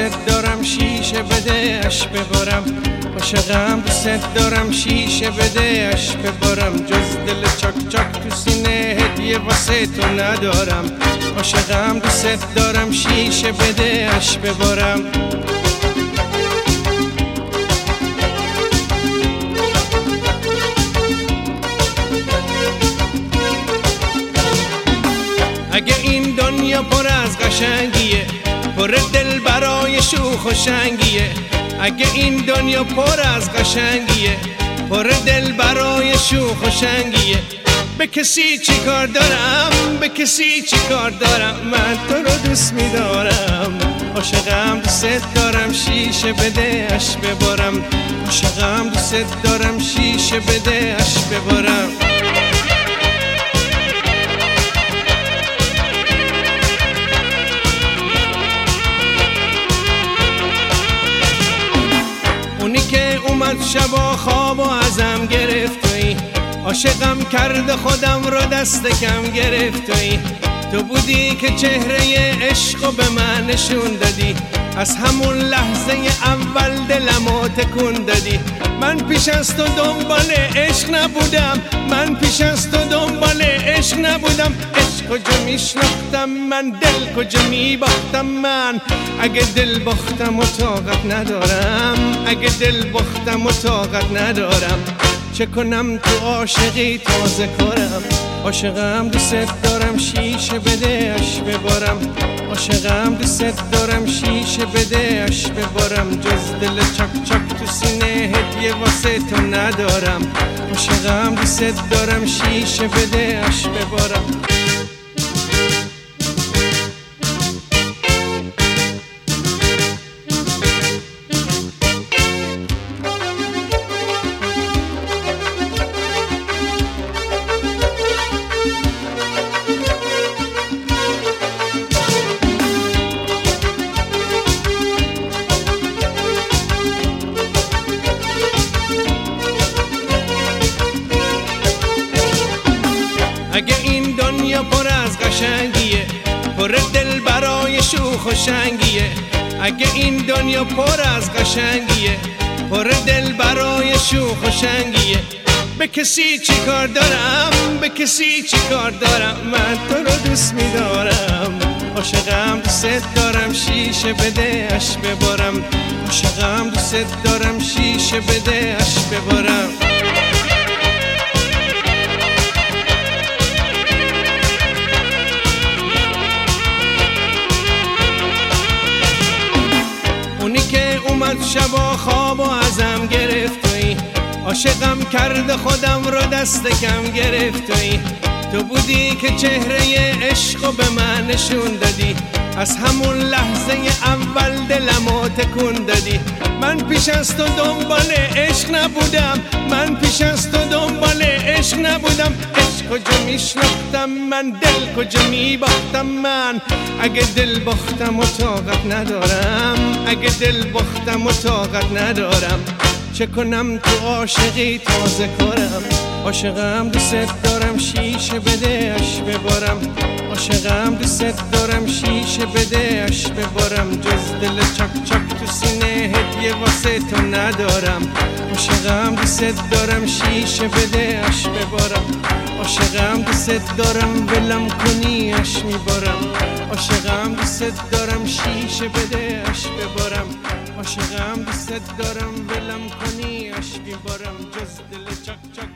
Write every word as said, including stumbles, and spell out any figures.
دوست دارم شیشه بده اش ببارم، عاشقم دوست دارم شیشه بده اش ببارم، جز دل چاک چاک تو سینه هدیه واسه تو ندارم، عاشقم دوست دارم شیشه بده اش ببارم. اگه این دنیا پر از قشنگیه، پر دل برای شوخ و شنگیه، اگه این دنیا پر از قشنگیه، پر دل برای شوخ و شنگیه، به کسی چی کار دارم، به کسی چی کار دارم، من تو رو دوست می‌دارم، عاشقم دوست دارم شیشه بده اش ببارم، عاشقم دوست دارم شیشه بده اش ببارم. اونی که اومد شبا خواب و ازم گرفت تویی، عاشقم کرده خودم رو دست کم گرفت تویی، تو بودی که چهره عشقو به من نشون دادی، از همون لحظه اول دلمو تکون دادی، من پیش از تو دنبال عشق نبودم، من پیش از تو دنبال عشق نبودم، عشق کجا میشناختم من، دل کجا میباختم من، اگه دل باختم و طاقت ندارم، اگه دل باختم و طاقت ندارم، چه کنم تو عاشقی تازه کارم، عاشقم دوست دارم شیشه بده اش ببارم، عاشقم دوست دارم شیشه بده اش ببارم، جز دل چاک چاک تو سینه هدیه واسه تو ندارم، عاشقم دوست دارم شیشه بده اش ببارم. اگه این دنیا پر از قشنگیه، پر دل برای شوخ و شنگیه، اگه این دنیا پر از قشنگیه، پر دل برای شوخ و شنگیه، به کسی چی کار دارم، به کسی چی کار دارم، من تو رو دوست می‌دارم، عاشقم دوست دارم شیشه بده اش ببارم، عاشقم دوست دارم شیشه بده اش ببارم. اونی که اومد شبا خواب و ازم گرفت تویی، عاشقم کرده خودم رو دست کم گرفت تویی، تو بودی که چهره عشقو به من نشون دادی، از همون لحظه اول دلمو تکون دادی، من پیش از تو دنبال عشق نبودم، من پیش از تو دنبال عشق نبودم، عشق کجا میشناختم من، دل کجا میباختم من، اگه دل باختم و طاقت ندارم، اگه دل باختم و طاقت ندارم، چه کنم تو عاشقی تازه کارم، عاشقم دوست دارم شیشه بده اش ببارم، عاشقم دوست دارم شیشه بده اش ببارم، جز دل چاک چاک تو سینه هدیه واسه تو ندارم، عاشقم دوست دارم شیشه بده اش ببارم، عاشقم دوست دارم ولم کنی اش میبارم، عاشقم دوست دارم شیشه بده اش ببارم، عاشقم دوست دارم ولم کنی اش میبارم، جز دل چاک چاک